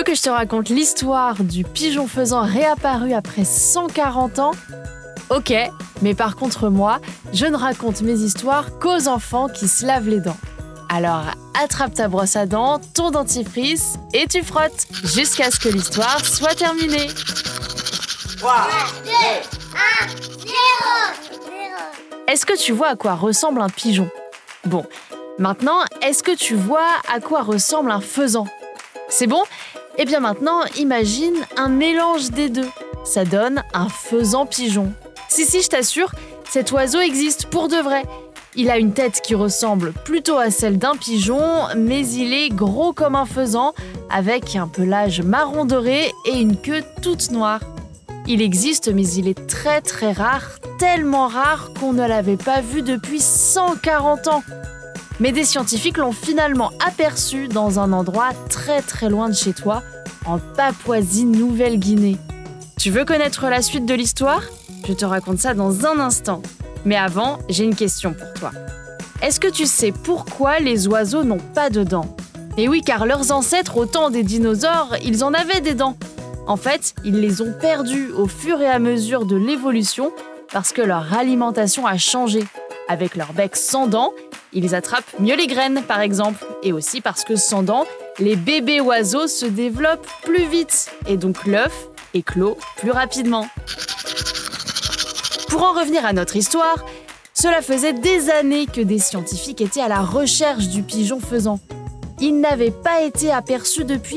veux que je te raconte l'histoire du pigeon faisan réapparu après 140 ans ? Ok, mais par contre moi, je ne raconte mes histoires qu'aux enfants qui se lavent les dents. Alors attrape ta brosse à dents, ton dentifrice et tu frottes jusqu'à ce que l'histoire soit terminée. 3, 2, 1, 0. Est-ce que tu vois à quoi ressemble un pigeon ? Bon, maintenant, est-ce que tu vois à quoi ressemble un faisan ? C'est bon ? Eh bien maintenant, imagine un mélange des deux. Ça donne un faisan-pigeon. Si, je t'assure, cet oiseau existe pour de vrai. Il a une tête qui ressemble plutôt à celle d'un pigeon, mais il est gros comme un faisan, avec un pelage marron doré et une queue toute noire. Il existe, mais il est très très rare, tellement rare qu'on ne l'avait pas vu depuis 140 ans. Mais des scientifiques l'ont finalement aperçu dans un endroit très très loin de chez toi, en Papouasie-Nouvelle-Guinée. Tu veux connaître la suite de l'histoire ? Je te raconte ça dans un instant. Mais avant, j'ai une question pour toi. Est-ce que tu sais pourquoi les oiseaux n'ont pas de dents ? Eh oui, car leurs ancêtres, au temps des dinosaures, ils en avaient des dents. En fait, ils les ont perdues au fur et à mesure de l'évolution parce que leur alimentation a changé. Avec leur bec sans dents, ils attrapent mieux les graines, par exemple. Et aussi parce que sans dents, les bébés oiseaux se développent plus vite. Et donc l'œuf éclot plus rapidement. Pour en revenir à notre histoire, cela faisait des années que des scientifiques étaient à la recherche du pigeon faisan. Il n'avait pas été aperçu depuis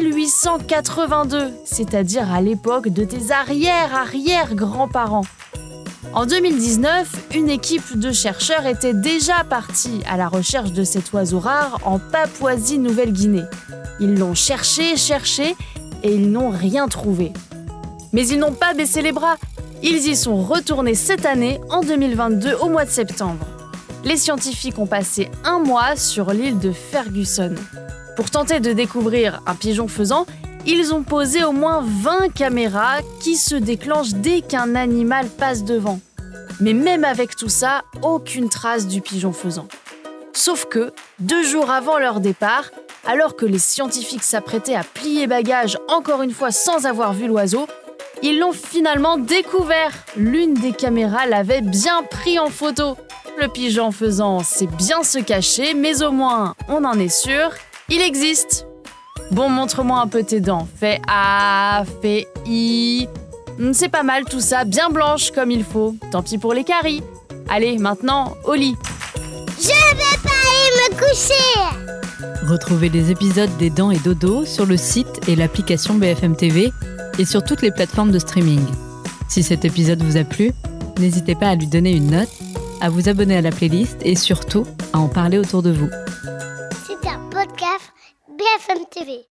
1882, c'est-à-dire à l'époque de tes arrière-grands-parents. En 2019, une équipe de chercheurs était déjà partie à la recherche de cet oiseau rare en Papouasie-Nouvelle-Guinée. Ils l'ont cherché et ils n'ont rien trouvé. Mais ils n'ont pas baissé les bras. Ils y sont retournés cette année, en 2022, au mois de septembre. Les scientifiques ont passé 1 mois sur l'île de Ferguson. Pour tenter de découvrir un pigeon faisan, ils ont posé au moins 20 caméras qui se déclenchent dès qu'un animal passe devant. Mais même avec tout ça, aucune trace du pigeon faisan. Sauf que, 2 jours avant leur départ, alors que les scientifiques s'apprêtaient à plier bagages encore une fois sans avoir vu l'oiseau, ils l'ont finalement découvert. L'une des caméras l'avait bien pris en photo. Le pigeon faisan sait bien se cacher, mais au moins, on en est sûr, il existe. Bon, montre-moi un peu tes dents. Fais A, fais I. C'est pas mal tout ça, bien blanche comme il faut. Tant pis pour les caries. Allez, maintenant, au lit. Je vais pas aller me coucher. Retrouvez les épisodes des Dents et Dodo sur le site et l'application BFM TV et sur toutes les plateformes de streaming. Si cet épisode vous a plu, n'hésitez pas à lui donner une note, à vous abonner à la playlist et surtout à en parler autour de vous. C'est un podcast BFM TV.